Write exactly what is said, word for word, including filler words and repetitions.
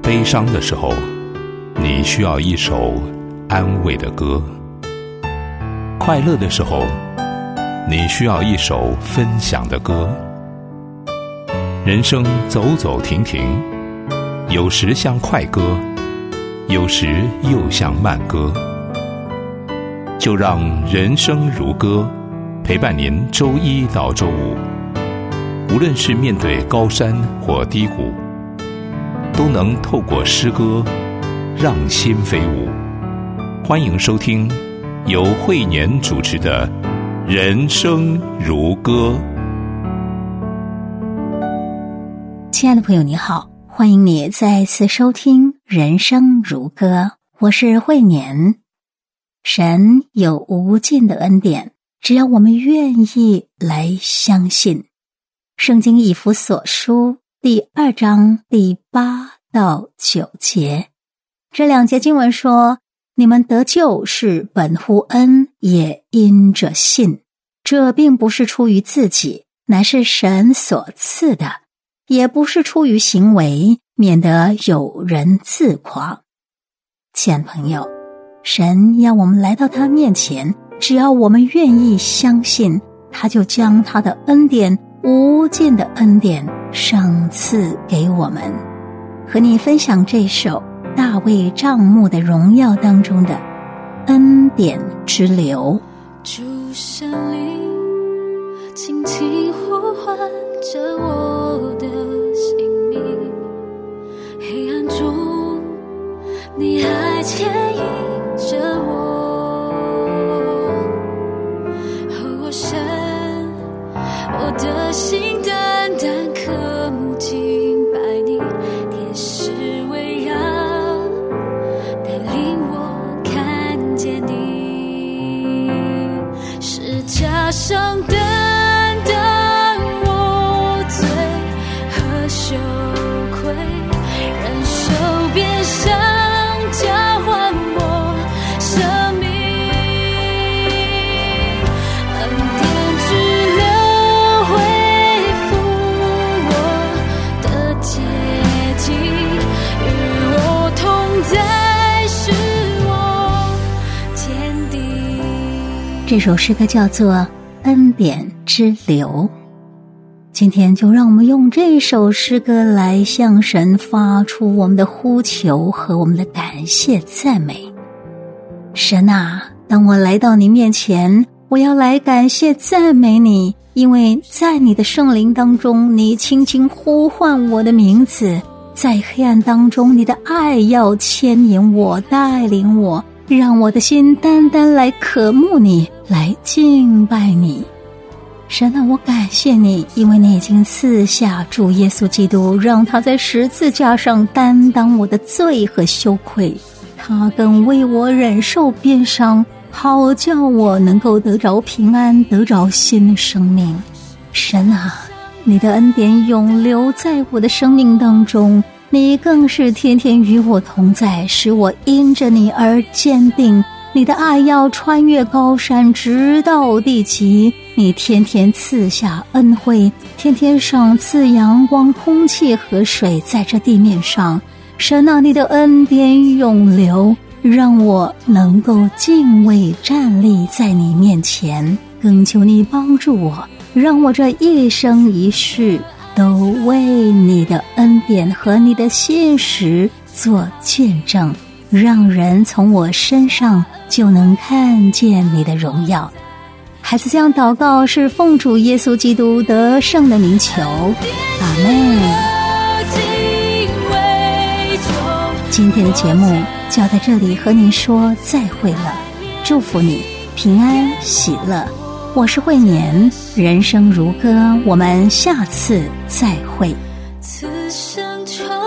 悲伤的时候，你需要一首安慰的歌；快乐的时候，你需要一首分享的歌。人生走走停停，有时像快歌，有时又像慢歌。就让人生如歌陪伴您周一到周五，无论是面对高山或低谷，都能透过诗歌让心飞舞。欢迎收听由慧年主持的人生如歌。 亲爱的朋友你好，欢迎你再次收听人生如歌，我是慧年。神有无尽的恩典，只要我们愿意来相信。圣经以弗所书第二章第八到九节，这两节经文说，你们得救是本乎恩，也因着信。这并不是出于自己，乃是神所赐的，也不是出于行为，免得有人自夸。亲爱的朋友，神要我们来到他面前，只要我们愿意相信，他就将他的恩典，无尽的恩典赏赐给我们。和你分享这首大卫帐幕的荣耀当中的恩典之流。 主圣灵轻轻呼唤着我的性命，黑暗中你还牵引着我，和我神，我的心单单渴慕敬拜你，天使围绕，带领我看见你，是加上担当我罪和羞愧，忍受鞭伤，交换我生命，恩典之流恢复我的洁净，与我同在，使我坚定。 这首诗歌叫做恩典之流。今天就让我们用这首诗歌来向神发出我们的呼求和我们的感谢赞美。神啊，当我来到你面前，我要来感谢赞美你，因为在你的圣灵当中，你轻轻呼唤我的名字，在黑暗当中，你的爱要牵引我，带领我，让我的心单单来渴慕你，来敬拜你。神啊，我感谢你，因为你已经赐下主耶稣基督，让他在十字架上担当我的罪和羞愧，他更为我忍受鞭伤，好叫我能够得着平安，得着新生命。神啊，你的恩典永留在我的生命当中，你更是天天与我同在，使我因着你而坚定。你的爱要穿越高山，直到地极，你天天赐下恩惠，天天赏赐阳光、空气和水在这地面上。神啊，你的恩典永留，让我能够敬畏站立在你面前，更求你帮助我，让我这一生一世都为你的恩典和你的信实做见证，让人从我身上就能看见你的荣耀。孩子这样祷告是奉主耶稣基督得胜的名求，阿们。今天的节目就要在这里和您说再会了，祝福你平安喜乐。我是慧年，人生如歌，我们下次再会。 此生传